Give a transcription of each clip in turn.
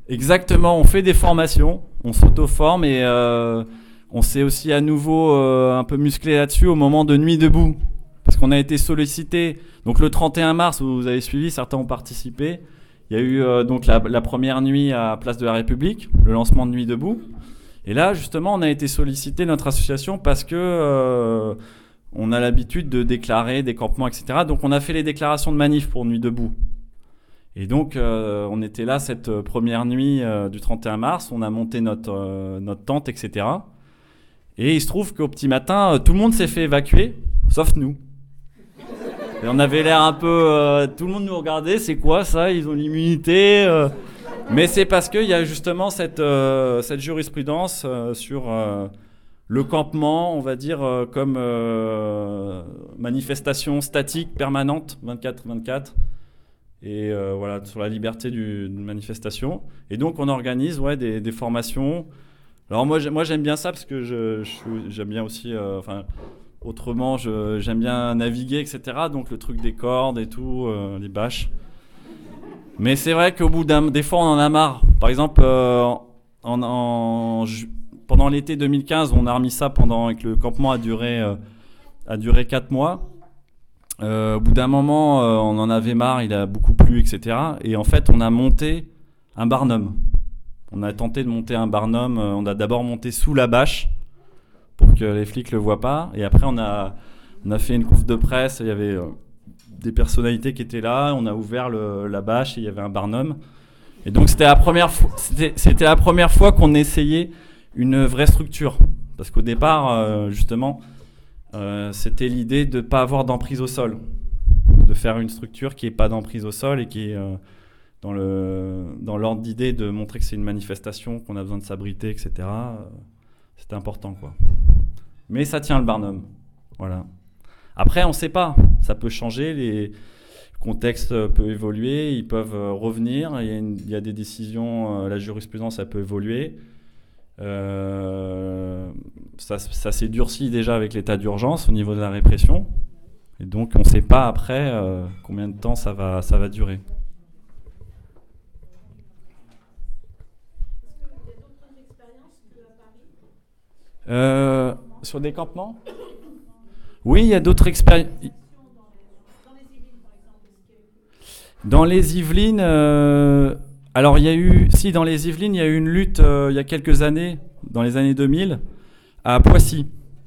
Exactement, on fait des formations, on s'auto-forme et on s'est aussi à nouveau un peu musclé là-dessus au moment de Nuit debout. Parce qu'on a été sollicité. Donc le 31 mars, vous avez suivi, certains ont participé. Il y a eu donc la première nuit à Place de la République, le lancement de Nuit debout. Et là, justement, on a été sollicité, notre association, parce que on a l'habitude de déclarer des campements, etc. Donc on a fait les déclarations de manif pour Nuit debout. Et donc, on était là cette première nuit du 31 mars, on a monté notre tente, etc. Et il se trouve qu'au petit matin, tout le monde s'est fait évacuer, sauf nous. Et on avait l'air un peu... tout le monde nous regardait, c'est quoi ça? Ils ont l'immunité Mais c'est parce qu'il y a justement cette jurisprudence sur le campement, on va dire, comme manifestation statique permanente, 24/24. Et voilà, sur la liberté de manifestation. Et donc on organise des formations. Alors moi j'aime bien ça parce que j'aime bien aussi, autrement j'aime bien naviguer, etc. Donc le truc des cordes et tout, les bâches. Mais c'est vrai qu'au bout des fois on en a marre. Par exemple, pendant l'été 2015, on a remis ça et que le campement a duré 4 mois. Au bout d'un moment, on en avait marre, il a beaucoup plu, etc. Et en fait, on a monté un barnum. On a tenté de monter un barnum. On a d'abord monté sous la bâche pour que les flics le voient pas. Et après, on a fait une conf de presse. Il y avait des personnalités qui étaient là. On a ouvert la bâche et il y avait un barnum. Et donc, c'était la première fois qu'on essayait une vraie structure. Parce qu'au départ, justement... c'était l'idée de ne pas avoir d'emprise au sol, de faire une structure qui n'ait pas d'emprise au sol et qui est dans l'ordre d'idée de montrer que c'est une manifestation, qu'on a besoin de s'abriter, etc. C'était important, quoi. Mais ça tient le barnum. Voilà. Après, on ne sait pas. Ça peut changer, le contexte peut évoluer, ils peuvent revenir. Il y a des décisions, la jurisprudence, ça peut évoluer. Ça s'est durci déjà avec l'état d'urgence au niveau de la répression. Et donc, on ne sait pas après combien de temps ça va durer. Sur des campements ? Oui, il y a d'autres expériences. Dans les Yvelines, alors dans les Yvelines, il y a eu une lutte il y a quelques années, dans les années 2000, à Poissy,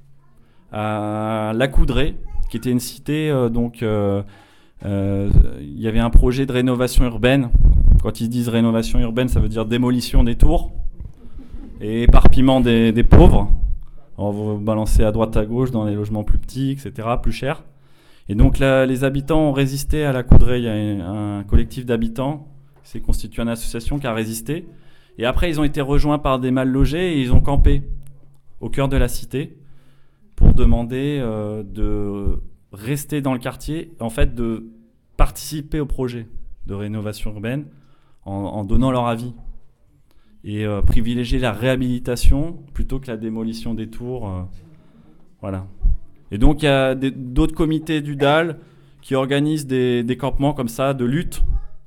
à La Coudray, qui était une cité, il y avait un projet de rénovation urbaine. Quand ils disent rénovation urbaine, ça veut dire démolition des tours et éparpillement des pauvres. On va balancer à droite à gauche dans les logements plus petits, etc., plus chers. Et donc là, les habitants ont résisté à La Coudray. Il y a un collectif d'habitants qui s'est constitué en association qui a résisté. Et après, ils ont été rejoints par des mal logés et ils ont campé au cœur de la cité pour demander de rester dans le quartier, en fait de participer au projet de rénovation urbaine en donnant leur avis et privilégier la réhabilitation plutôt que la démolition des tours. Voilà. Et donc il y a d'autres comités du DAL qui organisent des campements comme ça de lutte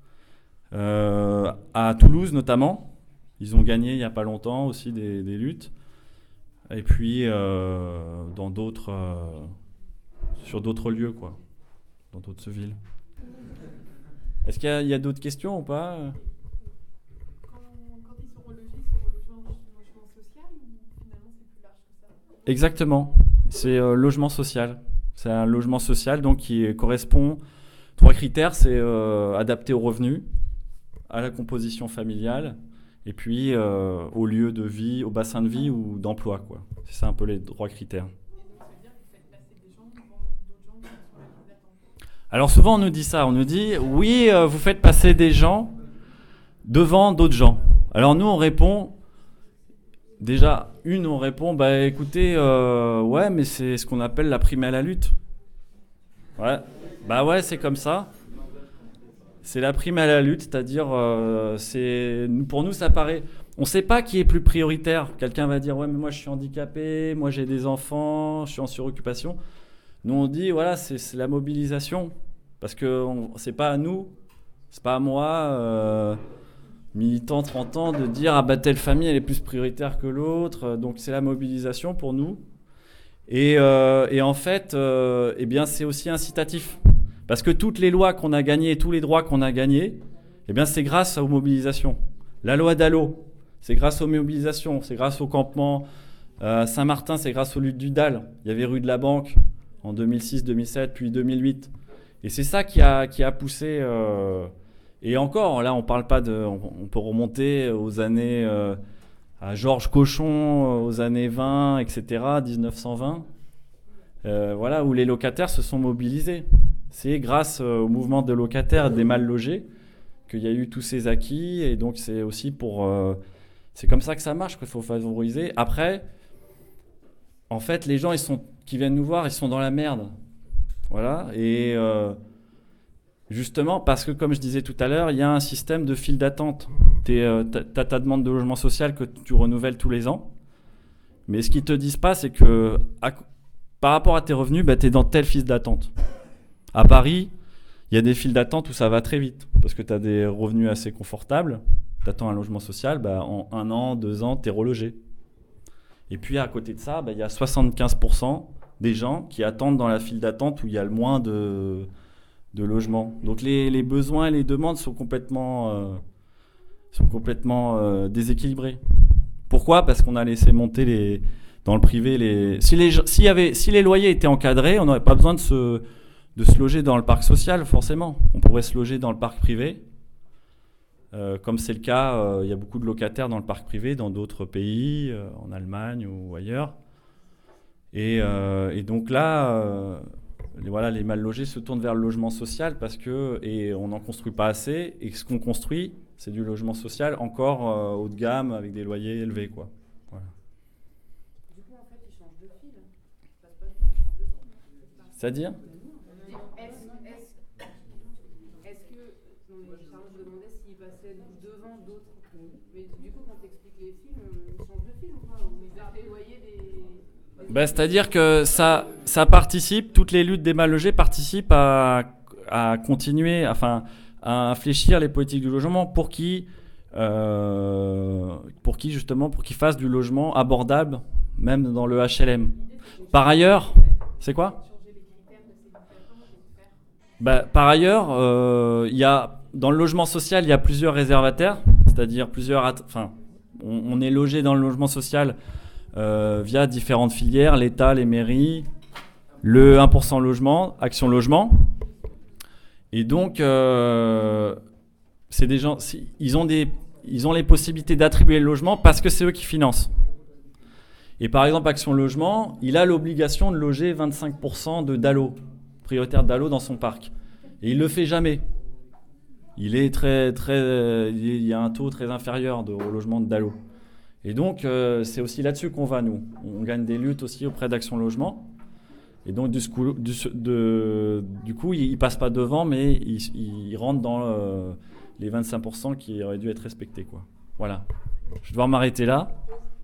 à Toulouse notamment. Ils ont gagné il n'y a pas longtemps aussi des luttes. Et puis dans d'autres sur d'autres lieux, quoi, dans d'autres villes. Est-ce qu'il y a d'autres questions ou pas? Quand ils sont relogés, logement social ou finalement c'est plus large que ça? Exactement, c'est logement social. C'est un logement social donc qui correspond. 3 critères, c'est adapté aux revenus, à la composition familiale, et puis au lieu de vie, au bassin de vie ou d'emploi, quoi. C'est ça un peu les 3 critères. Et donc ça veut dire que vous faites passer des gens devant d'autres gens qui sont sur la liste d'attente. Alors souvent on nous dit ça, on nous dit oui, vous faites passer des gens devant d'autres gens. Alors nous on répond, déjà on répond, bah écoutez, ouais mais c'est ce qu'on appelle la prime à la lutte. Ouais, bah ouais c'est comme ça. C'est la prime à la lutte, c'est-à-dire pour nous ça paraît, on ne sait pas qui est plus prioritaire. Quelqu'un va dire ouais mais moi je suis handicapé, moi j'ai des enfants, je suis en suroccupation. Nous on dit voilà c'est la mobilisation parce que c'est pas à nous, c'est pas à moi militants 30 ans de dire ah bah telle famille elle est plus prioritaire que l'autre, donc c'est la mobilisation pour nous. Et en fait, eh bien c'est aussi incitatif. Parce que toutes les lois qu'on a gagnées, tous les droits qu'on a gagnés, eh bien c'est grâce aux mobilisations. La loi Dallot, c'est grâce aux mobilisations, c'est grâce au campement Saint-Martin, c'est grâce aux luttes du DAL. Il y avait rue de la Banque en 2006, 2007, puis 2008. Et c'est ça qui a poussé. Et encore, là, on parle pas de. On peut remonter aux années. À Georges Cochon, aux années 20, etc., 1920. Voilà, où les locataires se sont mobilisés. C'est grâce au mouvement de locataires des mal logés qu'il y a eu tous ces acquis. Et donc, c'est aussi pour. C'est comme ça que ça marche, qu'il faut favoriser. Après, en fait, les gens qui viennent nous voir, ils sont dans la merde. Voilà. Et justement, parce que, comme je disais tout à l'heure, il y a un système de file d'attente. T'as ta demande de logement social que tu renouvelles tous les ans. Mais ce qu'ils te disent pas, c'est que par rapport à tes revenus, bah, tu es dans telle file d'attente. À Paris, il y a des files d'attente où ça va très vite. Parce que tu as des revenus assez confortables. Tu attends un logement social, bah, en 1 an, 2 ans, tu es relogé. Et puis à côté de ça, bah, il y a 75% des gens qui attendent dans la file d'attente où il y a le moins de logements. Donc les besoins et les demandes sont complètement déséquilibrés. Pourquoi ? Parce qu'on a laissé monter dans le privé si les loyers étaient encadrés, on n'aurait pas besoin de se loger dans le parc social, forcément. On pourrait se loger dans le parc privé. Comme c'est le cas, il y a beaucoup de locataires dans le parc privé, dans d'autres pays, en Allemagne ou ailleurs. Et donc là, les mal logés se tournent vers le logement social et on n'en construit pas assez. Et ce qu'on construit, c'est du logement social encore haut de gamme avec des loyers élevés, quoi. Voilà. Du coup, en fait, ils changent de fil. Ça se passe bien, ils changent de fil. C'est-à-dire ? Est-ce que. Non, mais Charles, je demandais s'ils passaient devant d'autres. Mais du coup, quand tu expliques les films, ils changent de fil ou pas ? Ou ils gardent les loyers des. Bah, c'est-à-dire que ça participe, toutes les luttes des mal logés participent à continuer, enfin, à infléchir les politiques du logement pour qu'ils fassent du logement abordable, même dans le HLM. Par ailleurs, c'est quoi ? Bah, par ailleurs, dans le logement social, il y a plusieurs réservataires, c'est-à-dire on est logé dans le logement social via différentes filières, l'État, les mairies, le 1% logement, Action Logement. Et donc, c'est des gens, ils ont les possibilités d'attribuer le logement parce que c'est eux qui financent. Et par exemple, Action Logement, il a l'obligation de loger 25% de Dallot, prioritaire Dallot dans son parc. Et il ne le fait jamais. Il y a un taux très inférieur au logement de Dallot. Et donc, c'est aussi là-dessus qu'on va, nous. On gagne des luttes aussi auprès d'Action Logement. Et donc, du coup, ils ne passent pas devant, mais ils rentrent dans les 25% qui auraient dû être respectés, quoi. Voilà. Je vais devoir m'arrêter là.